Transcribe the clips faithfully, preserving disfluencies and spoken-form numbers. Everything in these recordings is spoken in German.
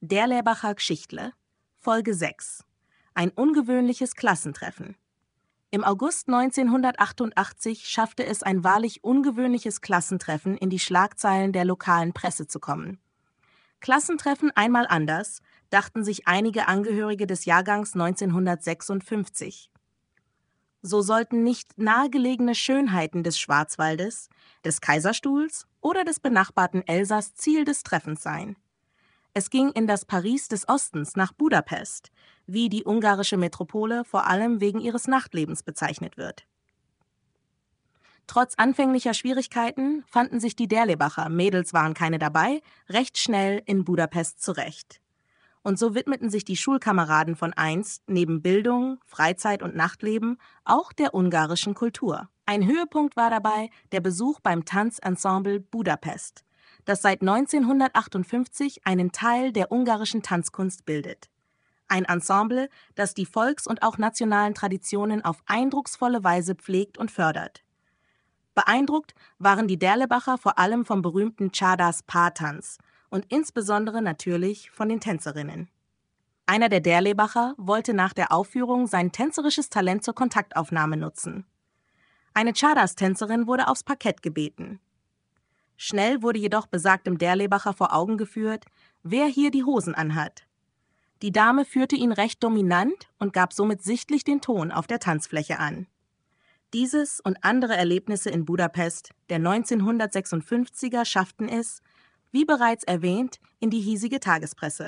Derlebacher G'schichtle, Folge sechs. Ein ungewöhnliches Klassentreffen. Im August neunzehnhundertachtundachtzig schaffte es ein wahrlich ungewöhnliches Klassentreffen in die Schlagzeilen der lokalen Presse zu kommen. Klassentreffen einmal anders, dachten sich einige Angehörige des Jahrgangs neunzehnhundertsechsundfünfzig. So sollten nicht nahegelegene Schönheiten des Schwarzwaldes, des Kaiserstuhls oder des benachbarten Elsass Ziel des Treffens sein. Es ging in das Paris des Ostens nach Budapest, wie die ungarische Metropole vor allem wegen ihres Nachtlebens bezeichnet wird. Trotz anfänglicher Schwierigkeiten fanden sich die Derlebacher, Mädels waren keine dabei, recht schnell in Budapest zurecht. Und so widmeten sich die Schulkameraden von einst neben Bildung, Freizeit und Nachtleben auch der ungarischen Kultur. Ein Höhepunkt war dabei der Besuch beim Tanzensemble Budapest, das seit neunzehnhundertachtundfünfzig einen Teil der ungarischen Tanzkunst bildet. Ein Ensemble, das die Volks- und auch nationalen Traditionen auf eindrucksvolle Weise pflegt und fördert. Beeindruckt waren die Derlebacher vor allem vom berühmten Csárdás-Pártanz und insbesondere natürlich von den Tänzerinnen. Einer der Derlebacher wollte nach der Aufführung sein tänzerisches Talent zur Kontaktaufnahme nutzen. Eine Csárdás-Tänzerin wurde aufs Parkett gebeten. Schnell wurde jedoch besagtem Derlebacher vor Augen geführt, wer hier die Hosen anhat. Die Dame führte ihn recht dominant und gab somit sichtlich den Ton auf der Tanzfläche an. Dieses und andere Erlebnisse in Budapest der neunzehnhundertsechsundfünfziger schafften es, wie bereits erwähnt, in die hiesige Tagespresse.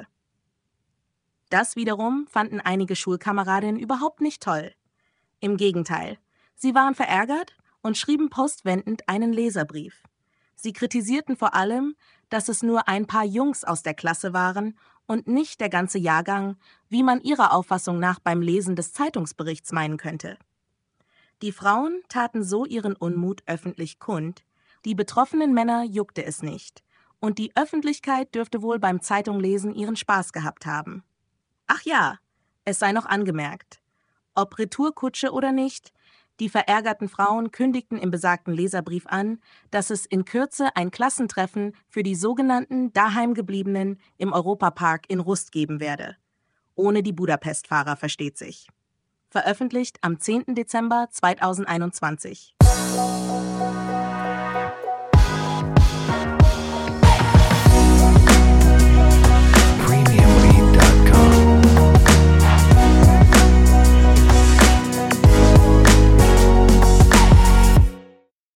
Das wiederum fanden einige Schulkameradinnen überhaupt nicht toll. Im Gegenteil, sie waren verärgert und schrieben postwendend einen Leserbrief. Sie kritisierten vor allem, dass es nur ein paar Jungs aus der Klasse waren und nicht der ganze Jahrgang, wie man ihrer Auffassung nach beim Lesen des Zeitungsberichts meinen könnte. Die Frauen taten so ihren Unmut öffentlich kund, die betroffenen Männer juckte es nicht, und die Öffentlichkeit dürfte wohl beim Zeitunglesen ihren Spaß gehabt haben. Ach ja, es sei noch angemerkt, ob Retourkutsche oder nicht, die verärgerten Frauen kündigten im besagten Leserbrief an, dass es in Kürze ein Klassentreffen für die sogenannten Daheimgebliebenen im Europapark in Rust geben werde. Ohne die Budapest-Fahrer, versteht sich. Veröffentlicht am zehnten Dezember zweitausendeinundzwanzig.